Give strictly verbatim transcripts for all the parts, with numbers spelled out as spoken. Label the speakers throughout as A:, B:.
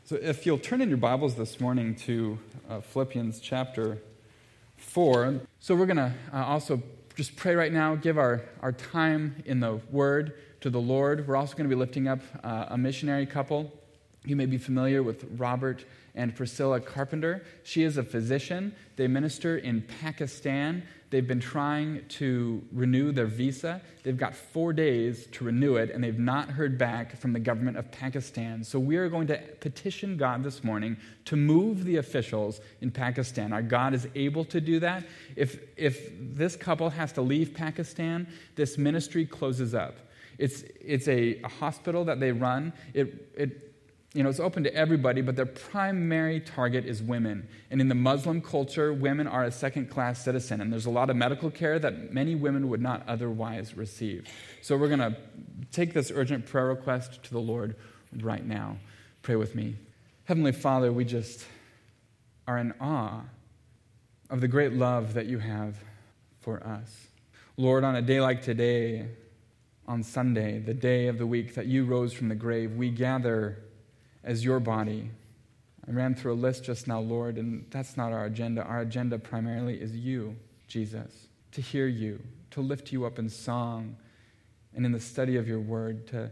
A: So if you'll turn in your Bibles this morning to uh, Philippians chapter four. So we're going to uh, also just pray right now, give our, our time in the Word to the Lord. We're also going to be lifting up uh, a missionary couple. You may be familiar with Robert and Priscilla Carpenter. She is a physician. They minister in Pakistan. They've been trying to renew their visa. They've got four days to renew it, and they've not heard back from the government of Pakistan. So we are going to petition God this morning to move the officials in Pakistan. Our God is able to do that. If, if this couple has to leave Pakistan, this ministry closes up. It's, it's a, a hospital that they run. It, it You know, it's open to everybody, but their primary target is women. And in the Muslim culture, women are a second-class citizen, and there's a lot of medical care that many women would not otherwise receive. So we're going to take this urgent prayer request to the Lord right now. Pray with me. Heavenly Father, we just are in awe of the great love that you have for us. Lord, on a day like today, on Sunday, the day of the week that you rose from the grave, we gather as your body. I ran through a list just now, Lord, and that's not our agenda. Our agenda primarily is you, Jesus, to hear you, to lift you up in song and in the study of your word, to,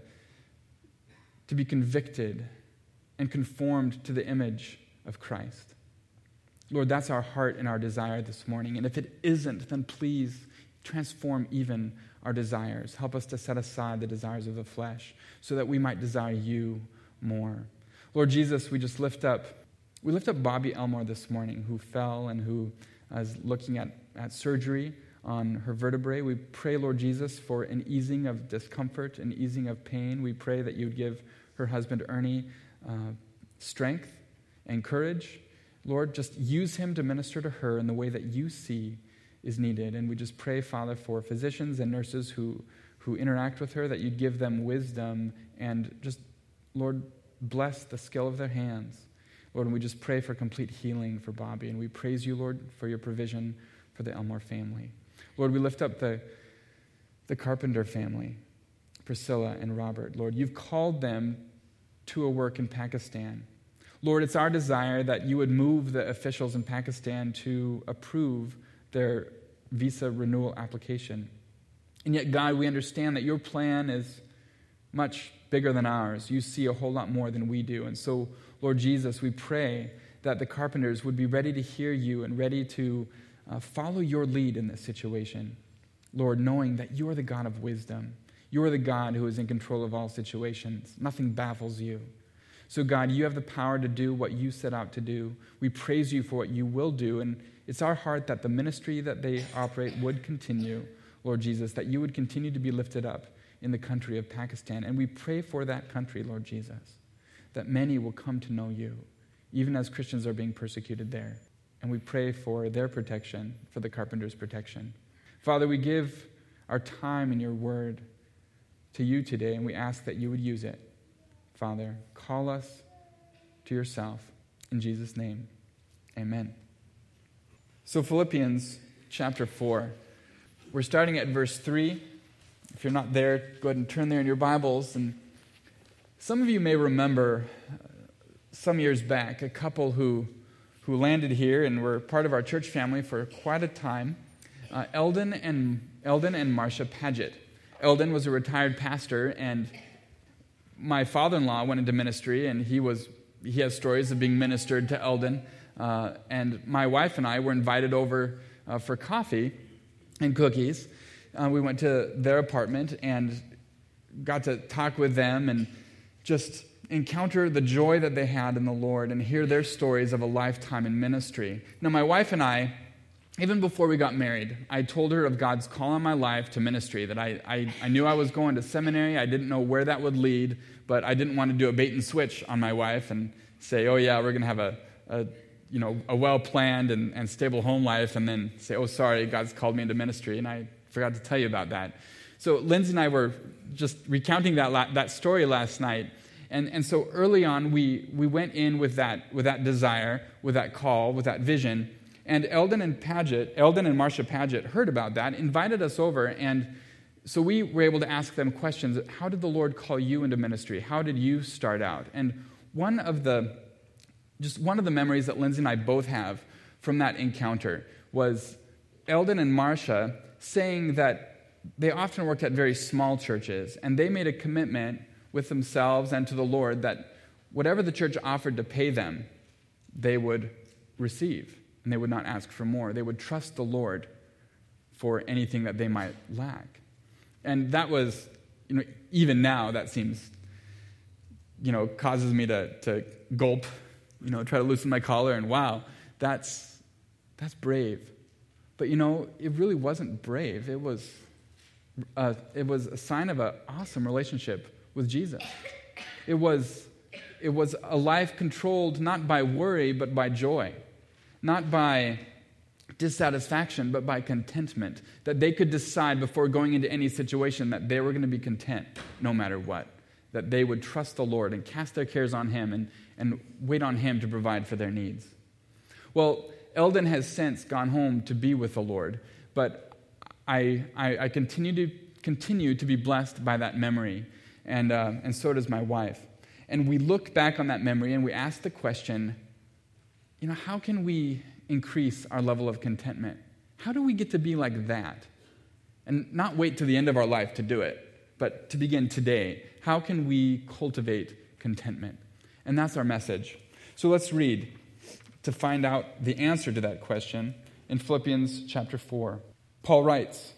A: to be convicted and conformed to the image of Christ. Lord, that's our heart and our desire this morning. And if it isn't, then please transform even our desires. Help us to set aside the desires of the flesh so that we might desire you more. Lord Jesus, we just lift up, we lift up Bobby Elmore this morning, who fell and who is looking at, at surgery on her vertebrae. We pray, Lord Jesus, for an easing of discomfort, an easing of pain. We pray that you would give her husband, Ernie, uh, strength and courage. Lord, just use him to minister to her in the way that you see is needed. And we just pray, Father, for physicians and nurses who, who interact with her, that you'd give them wisdom and just, Lord, bless the skill of their hands. Lord, and we just pray for complete healing for Bobby. And we praise you, Lord, for your provision for the Elmore family. Lord, we lift up the, the Carpenter family, Priscilla and Robert. Lord, you've called them to a work in Pakistan. Lord, it's our desire that you would move the officials in Pakistan to approve their visa renewal application. And yet, God, we understand that your plan is much bigger than ours. You see a whole lot more than we do. And so, Lord Jesus, we pray that the Carpenters would be ready to hear you and ready to uh, follow your lead in this situation. Lord, knowing that you are the God of wisdom. You are the God who is in control of all situations. Nothing baffles you. So, God, you have the power to do what you set out to do. We praise you for what you will do. And it's our heart that the ministry that they operate would continue, Lord Jesus, that you would continue to be lifted up in the country of Pakistan. And we pray for that country, Lord Jesus, that many will come to know you, even as Christians are being persecuted there. And we pray for their protection, for the Carpenters' protection. Father, we give our time in your word to you today, and we ask that you would use it. Father, call us to yourself. In Jesus' name, amen. So Philippians chapter four, we're starting at verse three. If you're not there, go ahead and turn there in your Bibles. And some of you may remember uh, some years back a couple who who landed here and were part of our church family for quite a time. Uh, Eldon and Eldon and Marcia Paget. Eldon was a retired pastor, and my father-in-law went into ministry, and he was he has stories of being ministered to Eldon. Uh, and my wife and I were invited over uh, for coffee and cookies. Uh, we went to their apartment and got to talk with them and just encounter the joy that they had in the Lord and hear their stories of a lifetime in ministry. Now, my wife and I, even before we got married, I told her of God's call on my life to ministry, that I, I, I knew I was going to seminary. I didn't know where that would lead, but I didn't want to do a bait and switch on my wife and say, oh yeah, we're going to have a, a you know, a well-planned and, and stable home life, and then say, oh, sorry, God's called me into ministry, and I forgot to tell you about that. So Lindsay and I were just recounting that la- that story last night, and and so early on we we went in with that with that desire, with that call, with that vision, and Eldon and Paget, Eldon and Marcia Paget heard about that, invited us over, and so we were able to ask them questions. How did the Lord call you into ministry? How did you start out? And one of the just one of the memories that Lindsay and I both have from that encounter was Eldon and Marcia saying that they often worked at very small churches, and they made a commitment with themselves and to the Lord that whatever the church offered to pay them, they would receive, and they would not ask for more. They would trust the Lord for anything that they might lack. And that was, you know, even now, that seems, you know, causes me to, to gulp, you know, try to loosen my collar, and wow, that's that's brave. But, you know, it really wasn't brave. It was, uh, it was a sign of an awesome relationship with Jesus. It was, it was a life controlled not by worry, but by joy. Not by dissatisfaction, but by contentment. That they could decide before going into any situation that they were going to be content no matter what. That they would trust the Lord and cast their cares on Him and, and wait on Him to provide for their needs. Well, Eldon has since gone home to be with the Lord, but I, I, I continue to continue to be blessed by that memory, and uh, and so does my wife. And we look back on that memory and we ask the question, you know, how can we increase our level of contentment? How do we get to be like that? And not wait to the end of our life to do it, but to begin today. How can we cultivate contentment? And that's our message. So let's read to find out the answer to that question in Philippians chapter four. Paul writes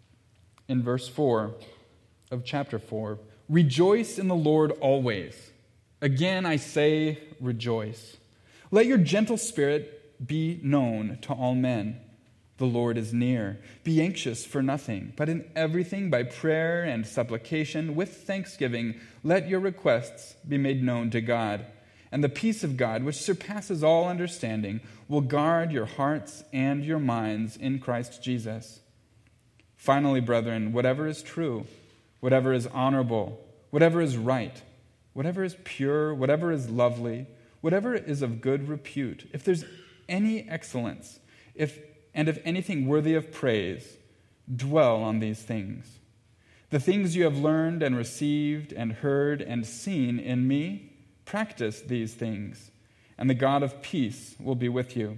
A: in verse four of chapter four, "Rejoice in the Lord always. Again I say rejoice. Let your gentle spirit be known to all men. The Lord is near. Be anxious for nothing, but in everything by prayer and supplication with thanksgiving let your requests be made known to God. And the peace of God, which surpasses all understanding, will guard your hearts and your minds in Christ Jesus. Finally, brethren, whatever is true, whatever is honorable, whatever is right, whatever is pure, whatever is lovely, whatever is of good repute, if there's any excellence, if and if anything worthy of praise, dwell on these things. The things you have learned and received and heard and seen in me, practice these things, and the God of peace will be with you.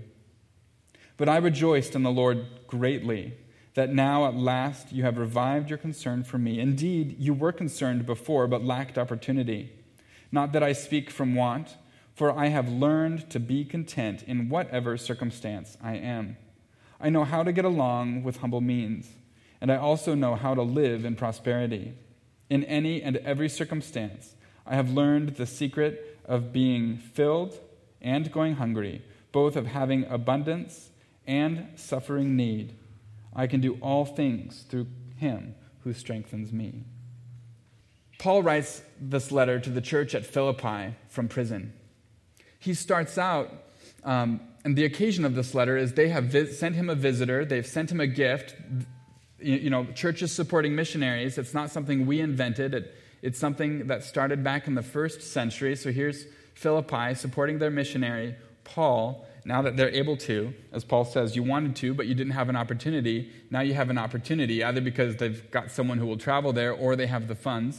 A: But I rejoiced in the Lord greatly, that now at last you have revived your concern for me. Indeed, you were concerned before, but lacked opportunity. Not that I speak from want, for I have learned to be content in whatever circumstance I am. I know how to get along with humble means, and I also know how to live in prosperity. In any and every circumstance, I have learned the secret of being filled and going hungry, both of having abundance and suffering need. I can do all things through Him who strengthens me." Paul writes this letter to the church at Philippi from prison. He starts out, um, and the occasion of this letter is they have vis- sent him a visitor, they've sent him a gift. You, you know, churches supporting missionaries, it's not something we invented. It, It's something that started back in the first century. So here's Philippi supporting their missionary, Paul. Now that they're able to, as Paul says, you wanted to, but you didn't have an opportunity. Now you have an opportunity, either because they've got someone who will travel there or they have the funds.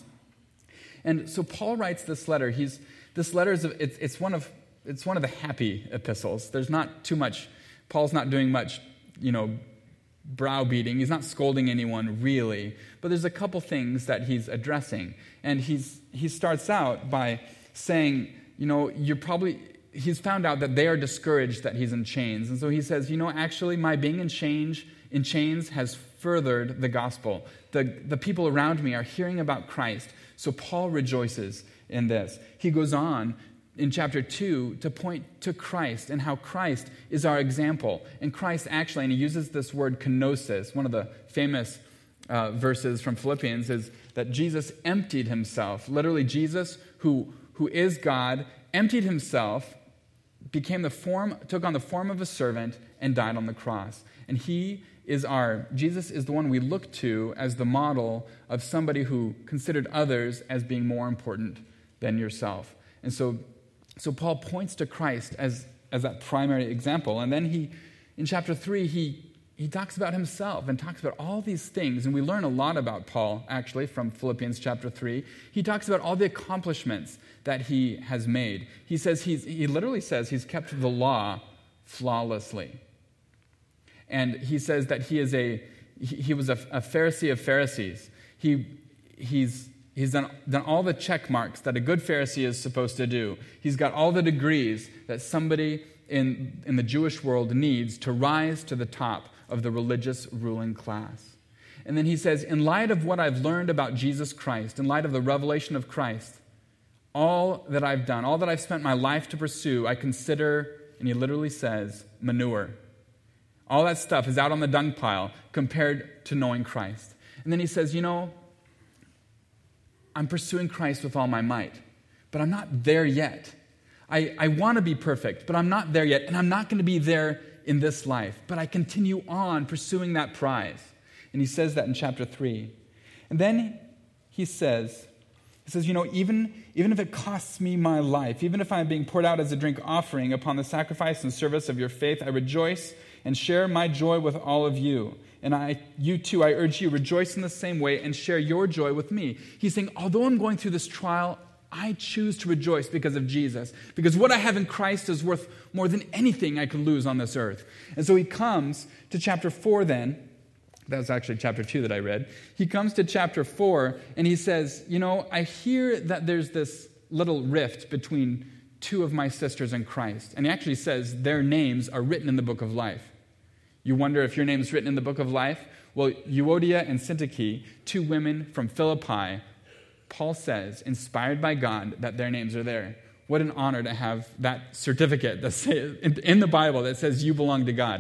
A: And so Paul writes this letter. He's this letter is it's, it's one of it's one of the happy epistles. There's not too much. Paul's not doing much, you know, browbeating. He's not scolding anyone, really. But there's a couple things that he's addressing. And he's he starts out by saying, you know, you're probably, he's found out that they are discouraged that he's in chains. And so he says, you know, actually, my being in chains, in chains has furthered the gospel. The, the people around me are hearing about Christ. So Paul rejoices in this. He goes on in chapter two to point to Christ and how Christ is our example. And Christ actually, and he uses this word kenosis, one of the famous uh, verses from Philippians, is that Jesus emptied himself. Literally, Jesus, who, who is God, emptied himself, became the form, took on the form of a servant, and died on the cross. And he is our, Jesus is the one we look to as the model of somebody who considered others as being more important than yourself. And so So Paul points to Christ as, as that primary example. And then he, in chapter three, he he talks about himself and talks about all these things. And we learn a lot about Paul, actually, from Philippians chapter three. He talks about all the accomplishments that he has made. He says he's, he literally says he's kept the law flawlessly. And he says that he is a he, he was a, a Pharisee of Pharisees. He he's he's done, done all the check marks that a good Pharisee is supposed to do. He's got all the degrees that somebody in, in the Jewish world needs to rise to the top of the religious ruling class. And then he says, in light of what I've learned about Jesus Christ, in light of the revelation of Christ, all that I've done, all that I've spent my life to pursue, I consider, and he literally says, manure. All that stuff is out on the dung pile compared to knowing Christ. And then he says, you know, I'm pursuing Christ with all my might, but I'm not there yet. I, I want to be perfect, but I'm not there yet, and I'm not going to be there in this life, but I continue on pursuing that prize. And he says that in chapter three. And then he says, he says, you know, even, even if it costs me my life, even if I'm being poured out as a drink offering upon the sacrifice and service of your faith, I rejoice and share my joy with all of you. And I, you too, I urge you, rejoice in the same way and share your joy with me. He's saying, although I'm going through this trial, I choose to rejoice because of Jesus. Because what I have in Christ is worth more than anything I could lose on this earth. And so he comes to chapter four then. That was actually chapter two that I read. He comes to chapter four and he says, you know, I hear that there's this little rift between two of my sisters in Christ. And he actually says their names are written in the book of life. You wonder if your name's written in the book of life? Well, Euodia and Syntyche, two women from Philippi, Paul says, inspired by God, that their names are there. What an honor to have that certificate that say, in the Bible that says you belong to God.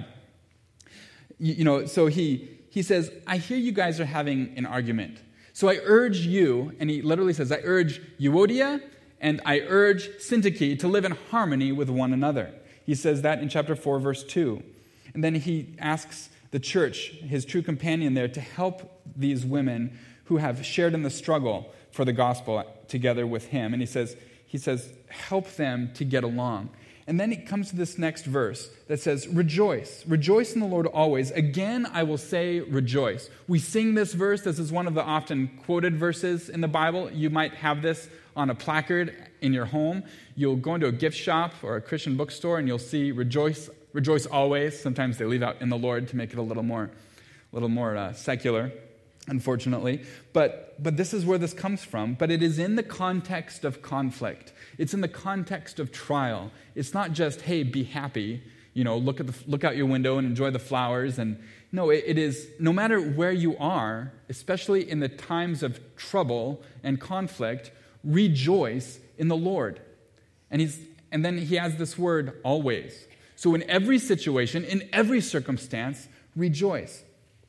A: You, you know, so he he says, I hear you guys are having an argument. So I urge you, and he literally says, I urge Euodia and I urge Syntyche to live in harmony with one another. He says that in chapter four, verse two. And then he asks the church, his true companion there, to help these women who have shared in the struggle for the gospel together with him. And he says, he says, help them to get along. And then it comes to this next verse that says, rejoice. Rejoice in the Lord always. Again, I will say rejoice. We sing this verse. This is one of the often quoted verses in the Bible. You might have this on a placard in your home. You'll go into a gift shop or a Christian bookstore and you'll see rejoice, rejoice always. Sometimes they leave out in the Lord to make it a little more, a little more uh, secular, unfortunately. But, but this is where this comes from. But it is in the context of conflict. It's in the context of trial. It's not just, hey, be happy, you know, look at the, look out your window and enjoy the flowers. And no, it, it is, no matter where you are, especially in the times of trouble and conflict, rejoice in the Lord. And he's, and then he has this word, always. So in every situation, in every circumstance, rejoice.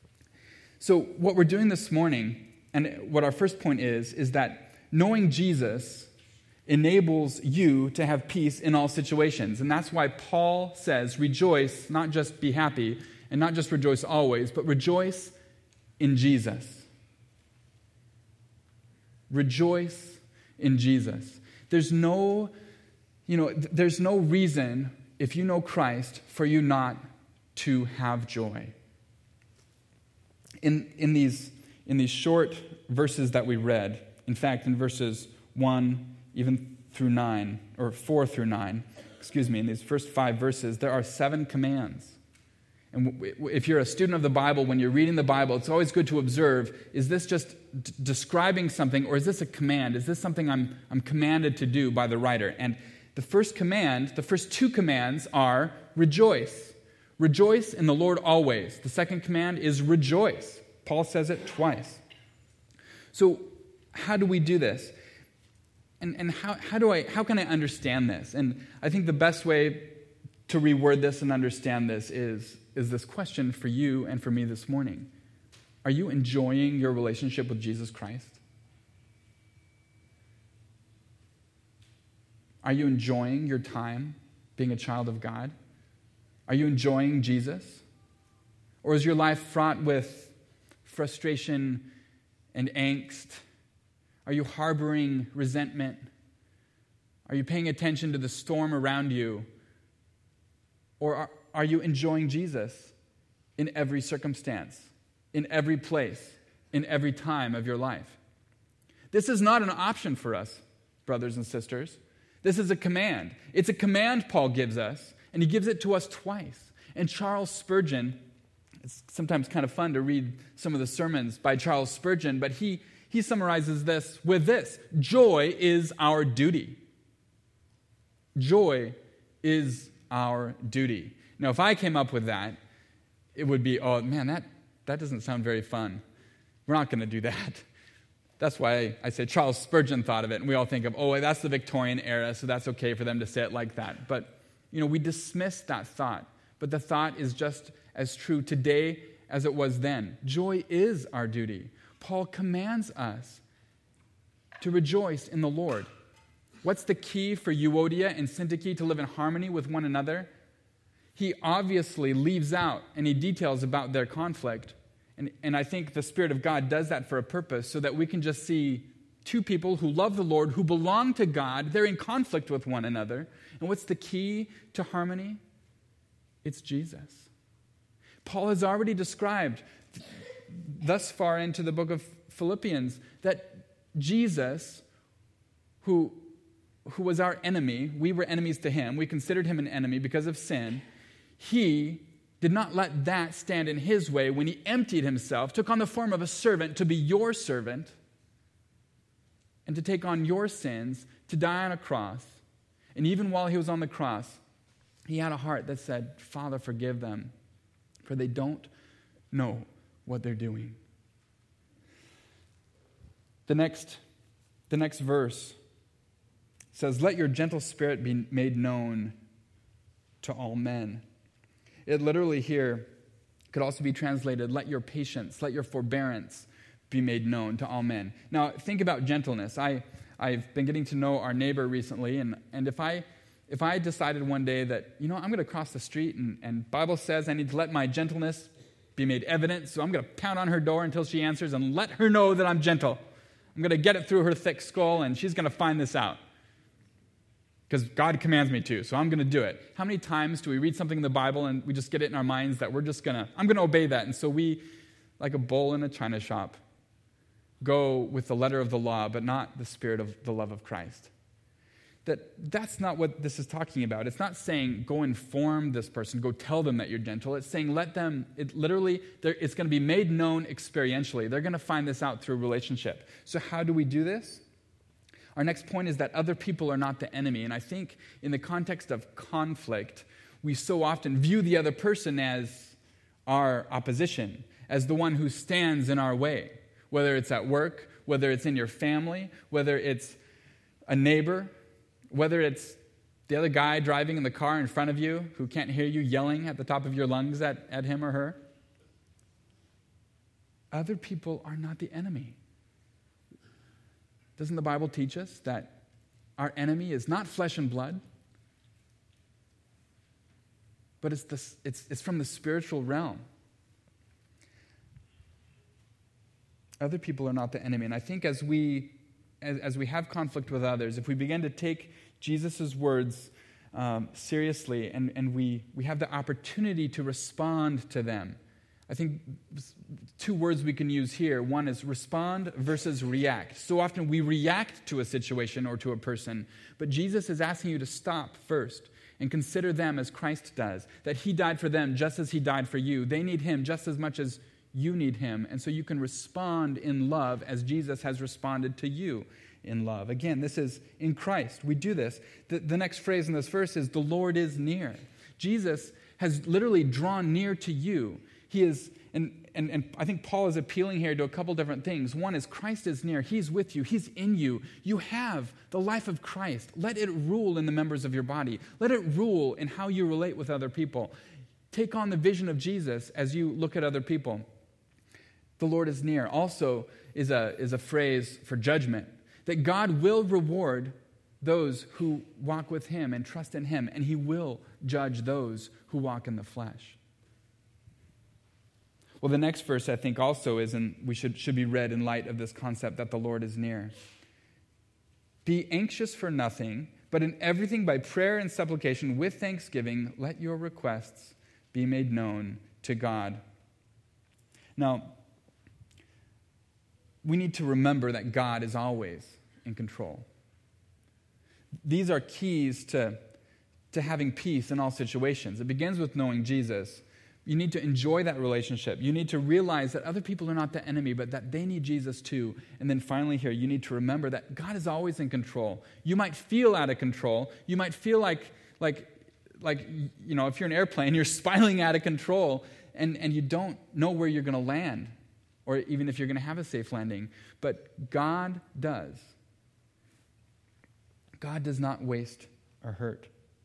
A: So what we're doing this morning, and what our first point is, is that knowing Jesus enables you to have peace in all situations. And that's why Paul says, rejoice, not just be happy, and not just rejoice always, but rejoice in Jesus. Rejoice in Jesus. There's no, you know, there's no reason, if you know Christ, for you not to have joy. In, in, these, in these short verses that we read, in fact, in verses one, even through nine, or four through nine, excuse me, in these first five verses, there are seven commands. And if you're a student of the Bible, when you're reading the Bible, it's always good to observe, is this just d- describing something, or is this a command? Is this something I'm, I'm commanded to do by the writer? And the first command, the first two commands are rejoice. Rejoice in the Lord always. The second command is rejoice. Paul says it twice. So how do we do this? And, and how, how do I how can I understand this? And I think the best way to reword this and understand this is, is this question for you and for me this morning. Are you enjoying your relationship with Jesus Christ? Are you enjoying your time being a child of God? Are you enjoying Jesus? Or is your life fraught with frustration and angst? Are you harboring resentment? Are you paying attention to the storm around you? Or are, are you enjoying Jesus in every circumstance, in every place, in every time of your life. This is not an option for us, brothers and sisters. This is a command. It's a command Paul gives us, and he gives it to us twice. And Charles Spurgeon, it's sometimes kind of fun to read some of the sermons by Charles Spurgeon, but he, he summarizes this with this: joy is our duty. Joy is our duty. Now, if I came up with that, it would be, oh man, that, that doesn't sound very fun. We're not going to do that. That's why I say Charles Spurgeon thought of it, and we all think of, oh, that's the Victorian era, so that's okay for them to say it like that. But, you know, we dismiss that thought. But the thought is just as true today as it was then. Joy is our duty. Paul commands us to rejoice in the Lord. What's the key for Euodia and Syntyche to live in harmony with one another? He obviously leaves out any details about their conflict. And, and I think the Spirit of God does that for a purpose, so that we can just see two people who love the Lord, who belong to God. They're in conflict with one another. And what's the key to harmony? It's Jesus. Paul has already described thus far into the book of Philippians that Jesus, who, who was our enemy, we were enemies to him, we considered him an enemy because of sin, he did not let that stand in his way when he emptied himself, took on the form of a servant to be your servant, and to take on your sins, to die on a cross. And even while he was on the cross, he had a heart that said, Father, forgive them, for they don't know what they're doing. The next, the next verse says, let your gentle spirit be made known to all men. It literally here could also be translated, let your patience, let your forbearance be made known to all men. Now, think about gentleness. I, I've been getting to know our neighbor recently, and, and if I if I decided one day that, you know, I'm going to cross the street, and, and Bible says I need to let my gentleness be made evident, so I'm going to pound on her door until she answers and let her know that I'm gentle. I'm going to get it through her thick skull, and she's going to find this out. Because God commands me to, so I'm going to do it. How many times do we read something in the Bible and we just get it in our minds that we're just going to, I'm going to obey that. And so we, like a bull in a china shop, go with the letter of the law, but not the spirit of the love of Christ. That that's not what this is talking about. It's not saying go inform this person, go tell them that you're gentle. It's saying let them, it literally, it's going to be made known experientially. They're going to find this out through relationship. So how do we do this? Our next point is that other people are not the enemy. And I think in the context of conflict, we so often view the other person as our opposition, as the one who stands in our way, whether it's at work, whether it's in your family, whether it's a neighbor, whether it's the other guy driving in the car in front of you who can't hear you yelling at the top of your lungs at, at him or her. Other people are not the enemy. Doesn't the Bible teach us that our enemy is not flesh and blood, but it's, the, it's, it's from the spiritual realm? Other people are not the enemy. And I think as we as, as we have conflict with others, if we begin to take Jesus' words um, seriously and, and we, we have the opportunity to respond to them, I think two words we can use here. One is respond versus react. So often we react to a situation or to a person, but Jesus is asking you to stop first and consider them as Christ does, that he died for them just as he died for you. They need him just as much as you need him, and so you can respond in love as Jesus has responded to you in love. Again, this is in Christ. We do this. The, the next phrase in this verse is, the Lord is near. Jesus has literally drawn near to you. He is, and, and, and I think Paul is appealing here to a couple different things. One is Christ is near. He's with you. He's in you. You have the life of Christ. Let it rule in the members of your body. Let it rule in how you relate with other people. Take on the vision of Jesus as you look at other people. The Lord is near also is a, is a phrase for judgment, that God will reward those who walk with him and trust in him, and he will judge those who walk in the flesh. Well, the next verse I think also is, and we should, should be read in light of this concept that the Lord is near. Be anxious for nothing, but in everything by prayer and supplication with thanksgiving, let your requests be made known to God. Now, we need to remember that God is always in control. These are keys to, to having peace in all situations. It begins with knowing Jesus. You need to enjoy that relationship. You need to realize that other people are not the enemy, but that they need Jesus too. And then finally here, you need to remember that God is always in control. You might feel out of control. You might feel like, like, like you know, if you're an airplane, you're spiraling out of control, and, and you don't know where you're going to land, or even if you're going to have a safe landing. But God does. God does not waste or hurt.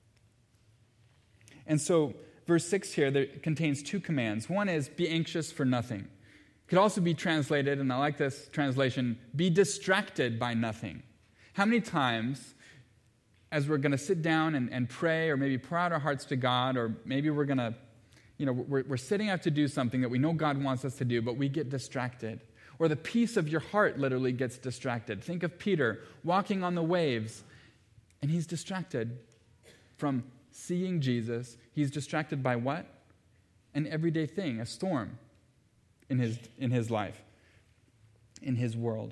A: And so, verse six here there contains two commands. One is, be anxious for nothing. It could also be translated, and I like this translation, be distracted by nothing. How many times, as we're going to sit down and, and pray, or maybe pour out our hearts to God, or maybe we're going to, you know, we're, we're setting out to do something that we know God wants us to do, but we get distracted. Or the peace of your heart literally gets distracted. Think of Peter walking on the waves, and he's distracted from seeing Jesus. He's distracted by what? An everyday thing, a storm in his, in his life, in his world.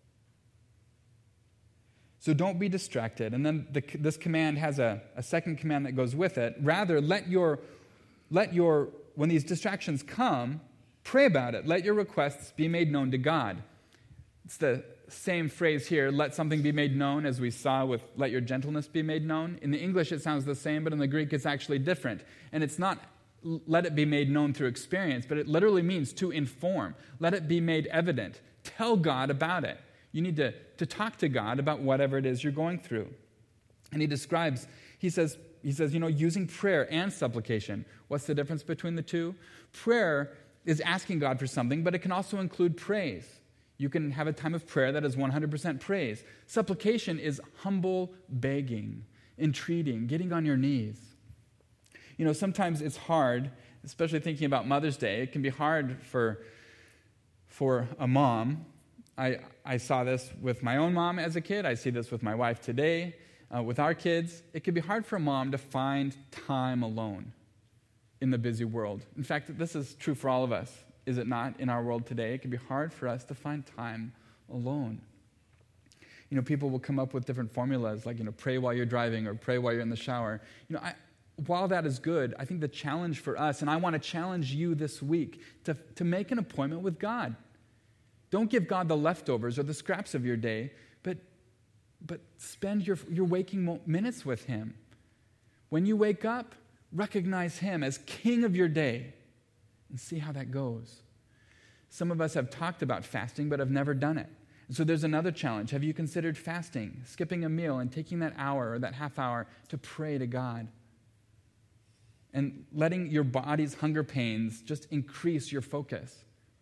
A: So don't be distracted. And then the, this command has a, a second command that goes with it. Rather, let your, let your, when these distractions come, pray about it. Let your requests be made known to God. It's the same phrase here, let something be made known, as we saw with let your gentleness be made known. In the English it sounds the same, but in the Greek it's actually different. And it's not let it be made known through experience, but it literally means to inform. Let it be made evident. Tell God about it. You need to, to talk to God about whatever it is you're going through. And he describes, he says, he says, you know, using prayer and supplication. What's the difference between the two? Prayer is asking God for something, but it can also include praise. You can have a time of prayer that is one hundred percent praise. Supplication is humble begging, entreating, getting on your knees. You know, sometimes it's hard, especially thinking about Mother's Day, it can be hard for, for a mom. I, I saw this with my own mom as a kid. I see this with my wife today, uh, with our kids. It can be hard for a mom to find time alone in the busy world. In fact, this is true for all of us. Is it not, in our world today? It can be hard for us to find time alone. You know, people will come up with different formulas, like, you know, pray while you're driving or pray while you're in the shower. You know, I, while that is good, I think the challenge for us, and I want to challenge you this week, to, to make an appointment with God. Don't give God the leftovers or the scraps of your day, but, but spend your, your waking minutes with Him. When you wake up, recognize Him as King of your day. And see how that goes. Some of us have talked about fasting, but have never done it. And so there's another challenge. Have you considered fasting, skipping a meal, and taking that hour or that half hour to pray to God? And letting your body's hunger pains just increase your focus.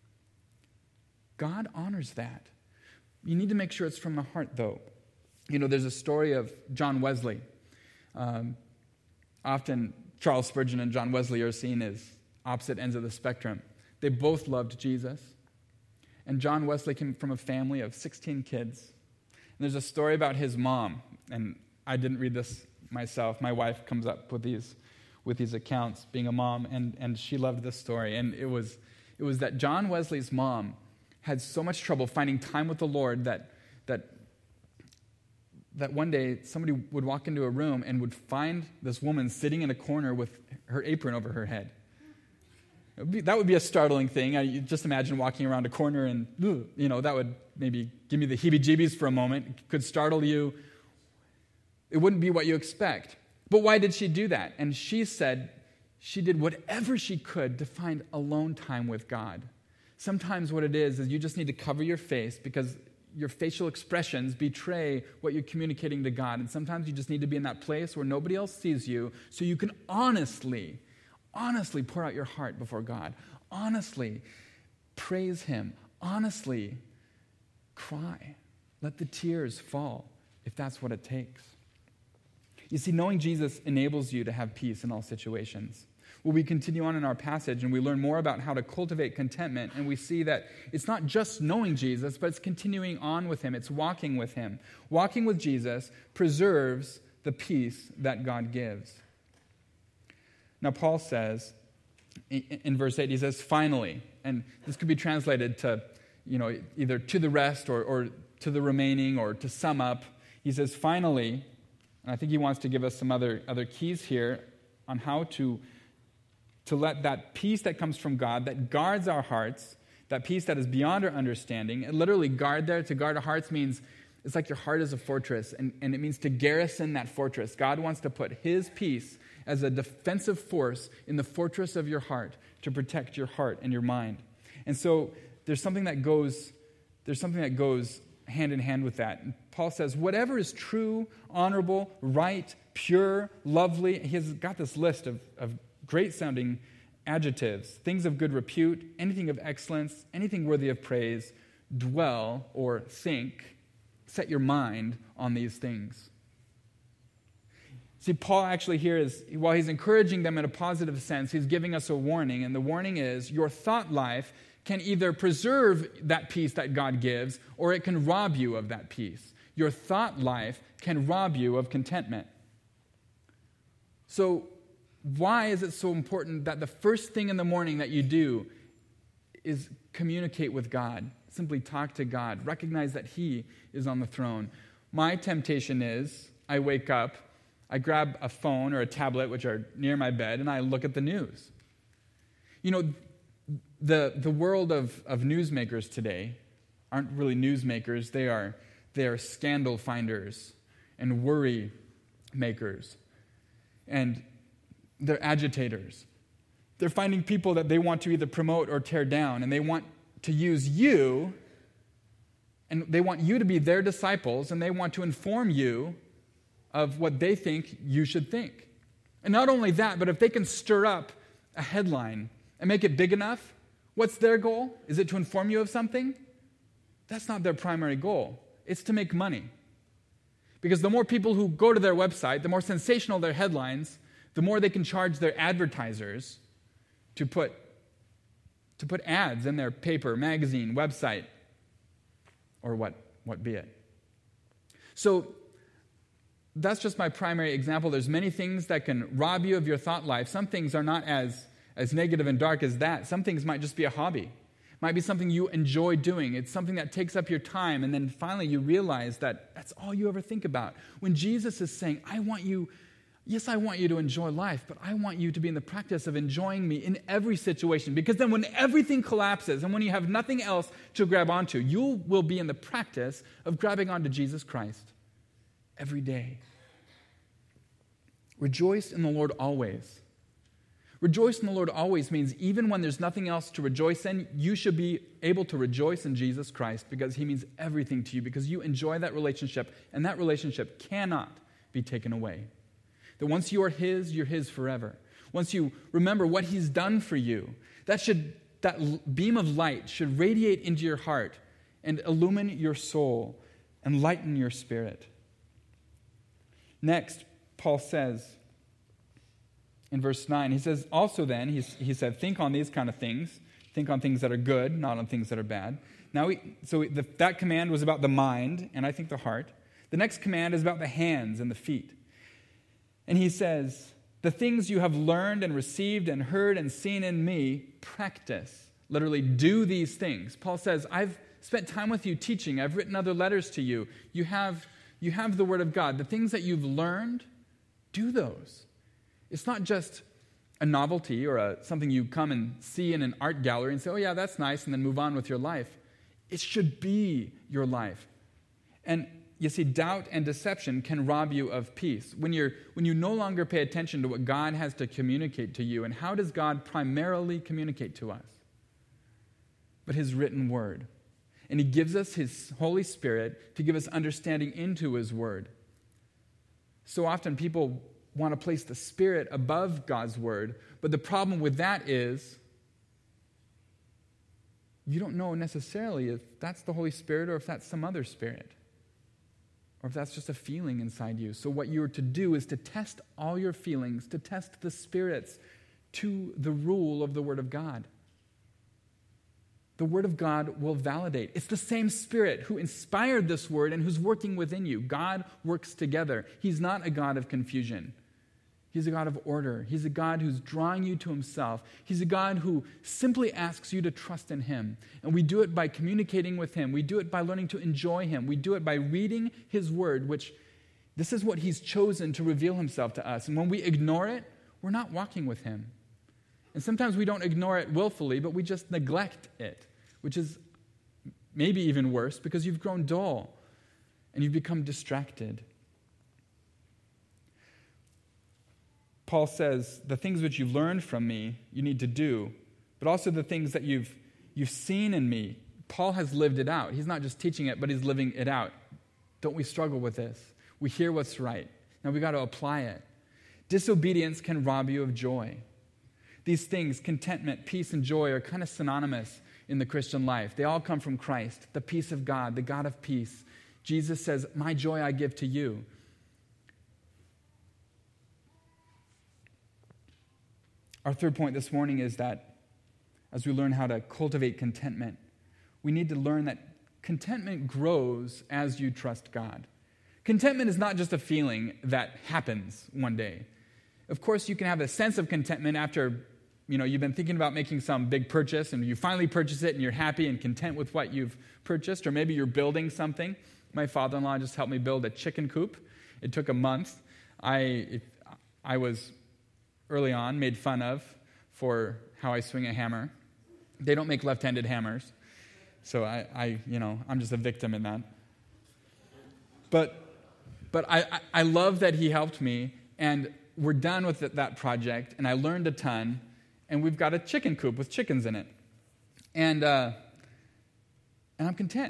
A: God honors that. You need to make sure it's from the heart, though. You know, there's a story of John Wesley. Um, often Charles Spurgeon and John Wesley are seen as opposite ends of the spectrum. They both loved Jesus. And John Wesley came from a family of sixteen kids. And there's a story about his mom. And I didn't read this myself. My wife comes up with these with these accounts, being a mom, and, and she loved this story. And it was it was that John Wesley's mom had so much trouble finding time with the Lord that that that one day somebody would walk into a room and would find this woman sitting in a corner with her apron over her head. Be, that would be a startling thing. I, you just imagine walking around a corner and, you know, that would maybe give me the heebie-jeebies for a moment. It could startle you. It wouldn't be what you expect. But why did she do that? And she said she did whatever she could to find alone time with God. Sometimes what it is is you just need to cover your face because your facial expressions betray what you're communicating to God. And sometimes you just need to be in that place where nobody else sees you so you can honestly Honestly, pour out your heart before God. Honestly, praise Him. Honestly, cry. Let the tears fall if that's what it takes. You see, knowing Jesus enables you to have peace in all situations. Well, we continue on in our passage and we learn more about how to cultivate contentment, and we see that it's not just knowing Jesus, but it's continuing on with Him. It's walking with Him. Walking with Jesus preserves the peace that God gives. Now, Paul says in, in verse eight, he says, finally. And this could be translated to, you know, either to the rest or, or to the remaining or to sum up. He says, finally, and I think he wants to give us some other, other keys here on how to, to let that peace that comes from God, that guards our hearts, that peace that is beyond our understanding, and literally guard there, to guard our hearts means it's like your heart is a fortress, and, and it means to garrison that fortress. God wants to put his peace as a defensive force in the fortress of your heart to protect your heart and your mind. And so there's something that goes, there's something that goes hand in hand with that. And Paul says, whatever is true, honorable, right, pure, lovely. He has got this list of, of great-sounding adjectives, things of good repute, anything of excellence, anything worthy of praise, dwell or think, set your mind on these things. See, Paul actually here is, while he's encouraging them in a positive sense, he's giving us a warning, and the warning is your thought life can either preserve that peace that God gives, or it can rob you of that peace. Your thought life can rob you of contentment. So, why is it so important that the first thing in the morning that you do is communicate with God? Simply talk to God. Recognize that he is on the throne. My temptation is, I wake up, I grab a phone or a tablet, which are near my bed, and I look at the news. You know, the, the world of, of newsmakers today aren't really newsmakers. They are, they are scandal finders and worry makers. And they're agitators. They're finding people that they want to either promote or tear down, and they want to use you, and they want you to be their disciples, and they want to inform you of what they think you should think. And not only that, but if they can stir up a headline and make it big enough, what's their goal? Is it to inform you of something? That's not their primary goal. It's to make money. Because the more people who go to their website, the more sensational their headlines, the more they can charge their advertisers to put, to put ads in their paper, magazine, website, or what, what be it. So that's just my primary example. There's many things that can rob you of your thought life. Some things are not as, as negative and dark as that. Some things might just be a hobby. It might be something you enjoy doing. It's something that takes up your time, and then finally you realize that that's all you ever think about. When Jesus is saying, I want you Yes, I want you to enjoy life, but I want you to be in the practice of enjoying me in every situation, because then when everything collapses and when you have nothing else to grab onto, you will be in the practice of grabbing onto Jesus Christ every day. Rejoice in the Lord always. Rejoice in the Lord always means even when there's nothing else to rejoice in, you should be able to rejoice in Jesus Christ because he means everything to you, because you enjoy that relationship, and that relationship cannot be taken away. That once you are his, you're his forever. Once you remember what he's done for you, that should that beam of light should radiate into your heart and illumine your soul and lighten your spirit. Next, Paul says in verse nine, he says, also then, he's, he said, think on these kind of things. Think on things that are good, not on things that are bad. Now, we, so the, that command was about the mind, and I think the heart. The next command is about the hands and the feet. And he says, the things you have learned and received and heard and seen in me, practice. Literally, do these things. Paul says, I've spent time with you teaching. I've written other letters to you. You have, you have the Word of God. The things that you've learned, do those. It's not just a novelty or a, something you come and see in an art gallery and say, oh yeah, that's nice, and then move on with your life. It should be your life. And you see, doubt and deception can rob you of peace. When you're when you no longer pay attention to what God has to communicate to you, and how does God primarily communicate to us? But his written word. And he gives us his Holy Spirit to give us understanding into his word. So often people want to place the Spirit above God's word, but the problem with that is you don't know necessarily if that's the Holy Spirit or if that's some other spirit, or if that's just a feeling inside you. So what you're to do is to test all your feelings, to test the spirits to the rule of the Word of God. The Word of God will validate. It's the same Spirit who inspired this Word and who's working within you. God works together. He's not a God of confusion. He's a God of order. He's a God who's drawing you to himself. He's a God who simply asks you to trust in him. And we do it by communicating with him. We do it by learning to enjoy him. We do it by reading his word, which this is what he's chosen to reveal himself to us. And when we ignore it, we're not walking with him. And sometimes we don't ignore it willfully, but we just neglect it, which is maybe even worse because you've grown dull and you've become distracted. Paul says, the things which you've learned from me, you need to do, but also the things that you've, you've seen in me. Paul has lived it out. He's not just teaching it, but he's living it out. Don't we struggle with this? We hear what's right. Now we got to apply it. Disobedience can rob you of joy. These things, contentment, peace, and joy, are kind of synonymous in the Christian life. They all come from Christ, the peace of God, the God of peace. Jesus says, my joy I give to you. Our third point this morning is that as we learn how to cultivate contentment, we need to learn that contentment grows as you trust God. Contentment is not just a feeling that happens one day. Of course, you can have a sense of contentment after, you know, you've been thinking about making some big purchase and you finally purchase it and you're happy and content with what you've purchased, or maybe you're building something. My father-in-law just helped me build a chicken coop. It took a month. I, it, I was early on made fun of for how I swing a hammer. They don't make left-handed hammers, so I, I you know, I'm just a victim in that. But But I, I love that he helped me, and we're done with that project, and I learned a ton, and we've got a chicken coop with chickens in it. And, uh, and I'm content.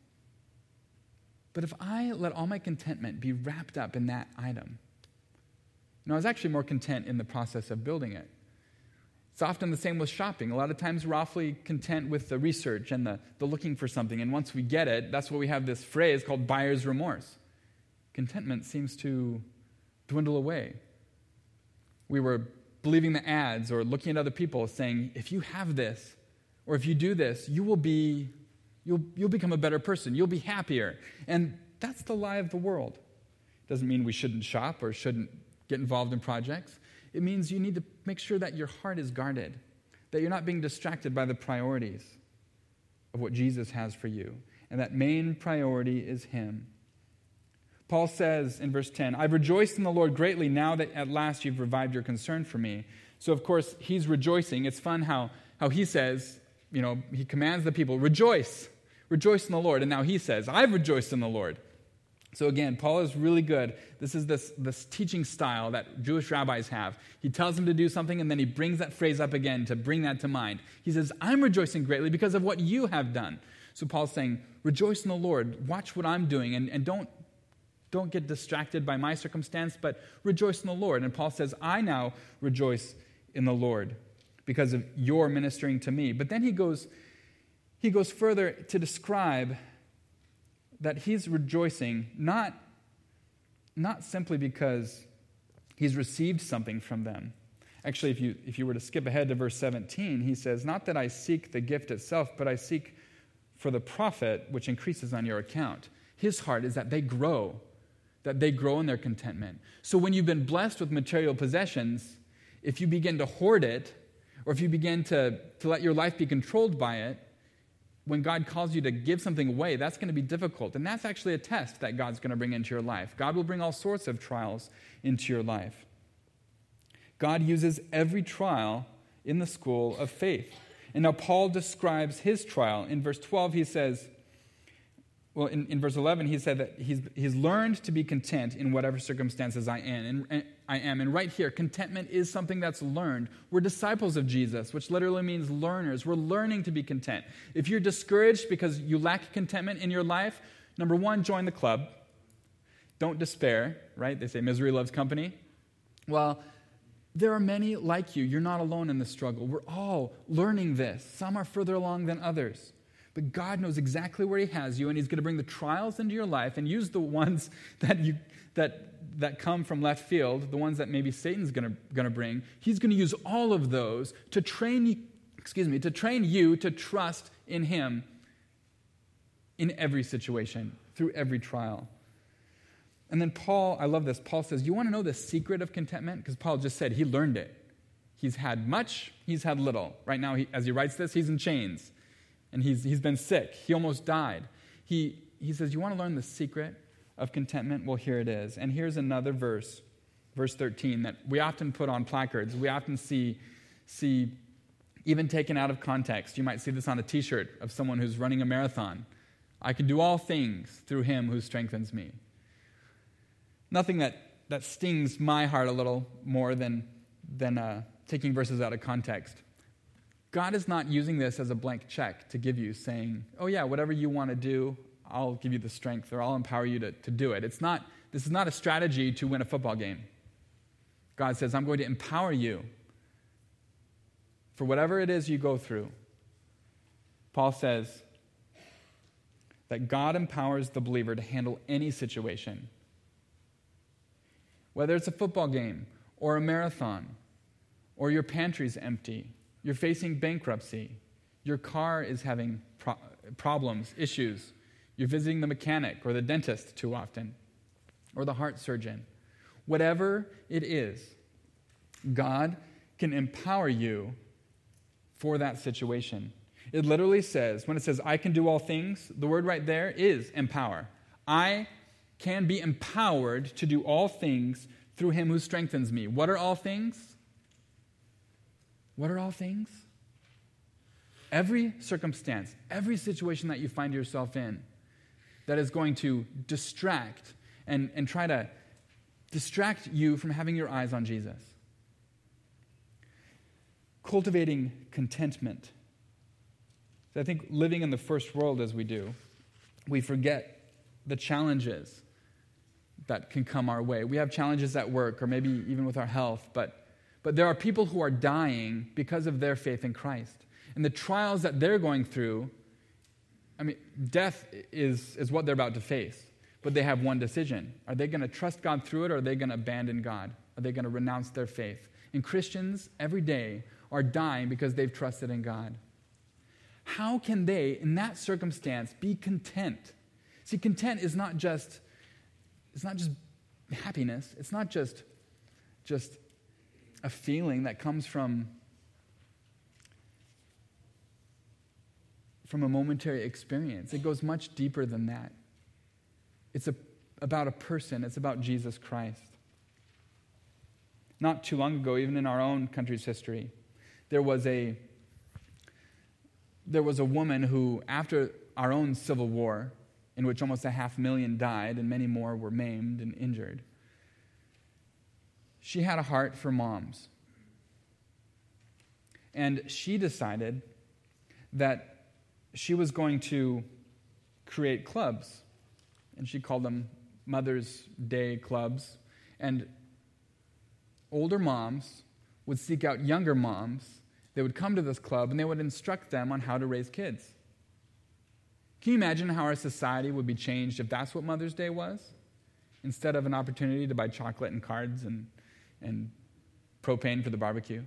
A: But if I let all my contentment be wrapped up in that item, you know, I was actually more content in the process of building it. It's often the same with shopping. A lot of times we're awfully content with the research and the, the looking for something, and once we get it, that's why we have this phrase called buyer's remorse. Contentment seems to dwindle away. We were believing the ads or looking at other people saying, if you have this, or if you do this, you will be, you'll, you'll become a better person. You'll be happier. And that's the lie of the world. Doesn't mean we shouldn't shop or shouldn't get involved in projects. It means you need to make sure that your heart is guarded, that you're not being distracted by the priorities of what Jesus has for you. And that main priority is him. Paul says in verse ten, I've rejoiced in the Lord greatly now that at last you've revived your concern for me. So, of course, he's rejoicing. It's fun how, how he says, you know, he commands the people, rejoice, rejoice in the Lord. And now he says, I've rejoiced in the Lord. So again, Paul is really good. This is this, this teaching style that Jewish rabbis have. He tells them to do something, and then he brings that phrase up again to bring that to mind. He says, I'm rejoicing greatly because of what you have done. So Paul's saying, rejoice in the Lord. Watch what I'm doing, and, and don't Don't get distracted by my circumstance, but rejoice in the Lord. And Paul says, I now rejoice in the Lord because of your ministering to me. But then he goes, he goes further to describe that he's rejoicing not, not simply because he's received something from them. Actually, if you, if you were to skip ahead to verse seventeen, he says, not that I seek the gift itself, but I seek for the profit which increases on your account. His heart is that they grow. that they grow in their contentment. So when you've been blessed with material possessions, if you begin to hoard it, or if you begin to, to let your life be controlled by it, when God calls you to give something away, that's going to be difficult. And that's actually a test that God's going to bring into your life. God will bring all sorts of trials into your life. God uses every trial in the school of faith. And now Paul describes his trial. In verse twelve, he says, Well, in, in verse eleven, he said that he's, he's learned to be content in whatever circumstances I am. And, and I am. And right here, contentment is something that's learned. We're disciples of Jesus, which literally means learners. We're learning to be content. If you're discouraged because you lack contentment in your life, number one, join the club. Don't despair, right? They say misery loves company. Well, there are many like you. You're not alone in this struggle. We're all learning this. Some are further along than others. But God knows exactly where he has you, and he's going to bring the trials into your life and use the ones that you that that come from left field, the ones that maybe Satan's going to going to bring. He's going to use all of those to train, excuse me, to train you to trust in him in every situation, through every trial. And then Paul, I love this, Paul says, you want to know the secret of contentment? Because Paul just said he learned it. He's had much, he's had little. Right now, he, as he writes this, he's in chains. And he's he's been sick. He almost died. He, he says, you want to learn the secret of contentment? Well, here it is. And here's another verse, verse thirteen, that we often put on placards. We often see, see even taken out of context. You might see this on a t-shirt of someone who's running a marathon. I can do all things through him who strengthens me. Nothing that, that stings my heart a little more than, than uh, taking verses out of context. God is not using this as a blank check to give you, saying, oh yeah, whatever you want to do, I'll give you the strength or I'll empower you to, to do it. It's not, this is not a strategy to win a football game. God says, I'm going to empower you for whatever it is you go through. Paul says that God empowers the believer to handle any situation. Whether it's a football game or a marathon, or your pantry's empty, you're facing bankruptcy, your car is having pro- problems, issues, you're visiting the mechanic or the dentist too often, or the heart surgeon. Whatever it is, God can empower you for that situation. It literally says, when it says, I can do all things, the word right there is empower. I can be empowered to do all things through him who strengthens me. What are all things? What are all things? Every circumstance, every situation that you find yourself in that is going to distract and, and try to distract you from having your eyes on Jesus. Cultivating contentment. So I think living in the first world as we do, we forget the challenges that can come our way. We have challenges at work or maybe even with our health, but But there are people who are dying because of their faith in Christ. And the trials that they're going through, I mean, death is, is what they're about to face. But they have one decision. Are they going to trust God through it, or are they going to abandon God? Are they going to renounce their faith? And Christians every day are dying because they've trusted in God. How can they, in that circumstance, be content? See, content is not just, it's not just happiness. It's not just, just a feeling that comes from, from a momentary experience. It goes much deeper than that. It's a, about a person. It's about Jesus Christ. Not too long ago, even in our own country's history, there was a there was a woman who, after our own civil war, in which almost a half million died and many more were maimed and injured, she had a heart for moms. And she decided that she was going to create clubs. And she called them Mother's Day clubs. And older moms would seek out younger moms. They would come to this club and they would instruct them on how to raise kids. Can you imagine how our society would be changed if that's what Mother's Day was? Instead of an opportunity to buy chocolate and cards and, and propane for the barbecue.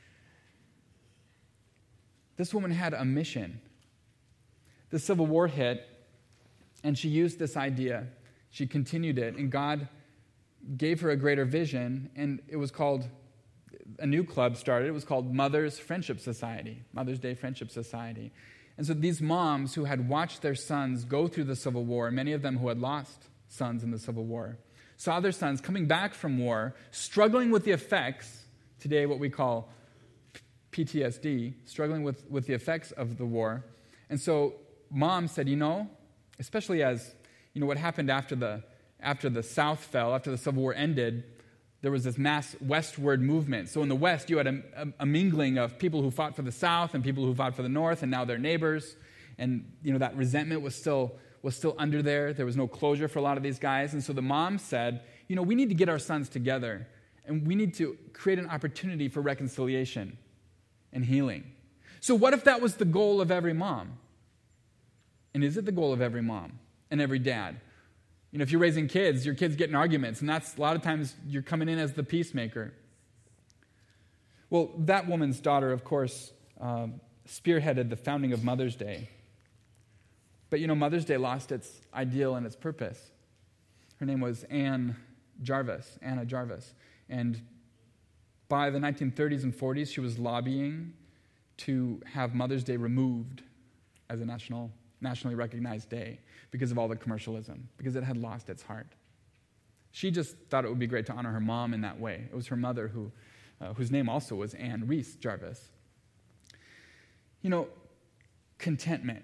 A: This woman had a mission. The Civil War hit, and she used this idea. She continued it, and God gave her a greater vision, and it was called, a new club started. It was called Mother's Friendship Society, Mother's Day Friendship Society. And so these moms who had watched their sons go through the Civil War, and many of them who had lost sons in the Civil War, saw their sons coming back from war, struggling with the effects, today what we call P T S D, struggling with, with the effects of the war. And so mom said, you know, especially as, you know, what happened after the after the South fell, after the Civil War ended, there was this mass westward movement. So in the West, you had a, a, a mingling of people who fought for the South and people who fought for the North, and now they're neighbors. And, you know, that resentment was still was still under there. There was no closure for a lot of these guys. And so the mom said, you know, we need to get our sons together, and we need to create an opportunity for reconciliation and healing. So what if that was the goal of every mom? And is it the goal of every mom and every dad? You know, if you're raising kids, your kids get in arguments, and that's a lot of times you're coming in as the peacemaker. Well, that woman's daughter, of course, uh, spearheaded the founding of Mother's Day. But, you know, Mother's Day lost its ideal and its purpose. Her name was Anne Jarvis, Anna Jarvis. And by the nineteen thirties and forties, she was lobbying to have Mother's Day removed as a national, nationally recognized day because of all the commercialism, because it had lost its heart. She just thought it would be great to honor her mom in that way. It was her mother, who, uh, whose name also was Anne Reese Jarvis. You know, contentment.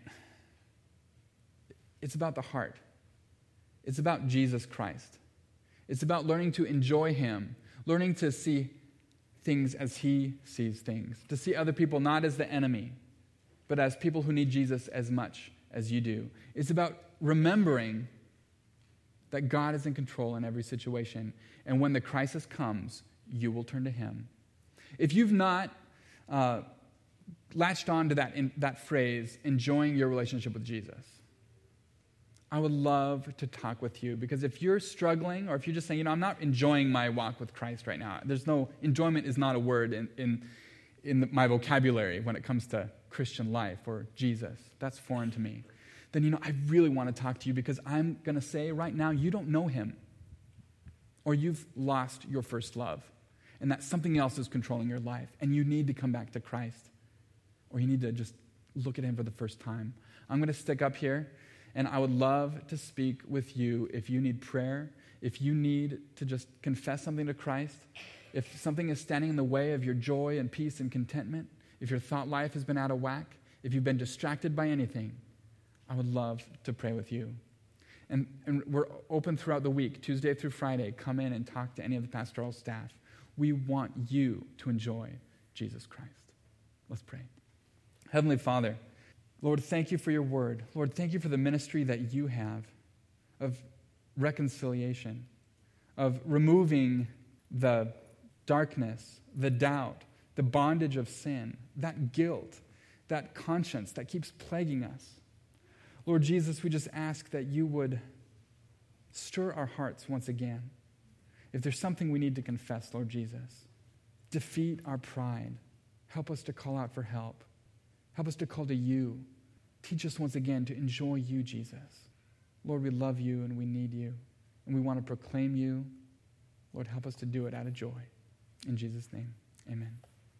A: It's about the heart. It's about Jesus Christ. It's about learning to enjoy him, learning to see things as he sees things, to see other people not as the enemy, but as people who need Jesus as much as you do. It's about remembering that God is in control in every situation, and when the crisis comes, you will turn to him. If you've not uh, latched on to that, in, that phrase, enjoying your relationship with Jesus, I would love to talk with you, because if you're struggling, or if you're just saying, you know, I'm not enjoying my walk with Christ right now, there's no, enjoyment is not a word in, in, in the, my vocabulary when it comes to Christian life or Jesus. That's foreign to me. Then, you know, I really want to talk to you, because I'm going to say right now, you don't know him, or you've lost your first love, and that something else is controlling your life, and you need to come back to Christ, or you need to just look at him for the first time. I'm going to stick up here, and I would love to speak with you if you need prayer, if you need to just confess something to Christ, if something is standing in the way of your joy and peace and contentment, if your thought life has been out of whack, if you've been distracted by anything, I would love to pray with you. And, and we're open throughout the week, Tuesday through Friday. Come in and talk to any of the pastoral staff. We want you to enjoy Jesus Christ. Let's pray. Heavenly Father, Lord, thank you for your word. Lord, thank you for the ministry that you have of reconciliation, of removing the darkness, the doubt, the bondage of sin, that guilt, that conscience that keeps plaguing us. Lord Jesus, we just ask that you would stir our hearts once again. If there's something we need to confess, Lord Jesus, defeat our pride. Help us to call out for help. Help us to call to you. Teach us once again to enjoy you, Jesus. Lord, we love you and we need you, and we want to proclaim you. Lord, help us to do it out of joy. In Jesus' name, amen.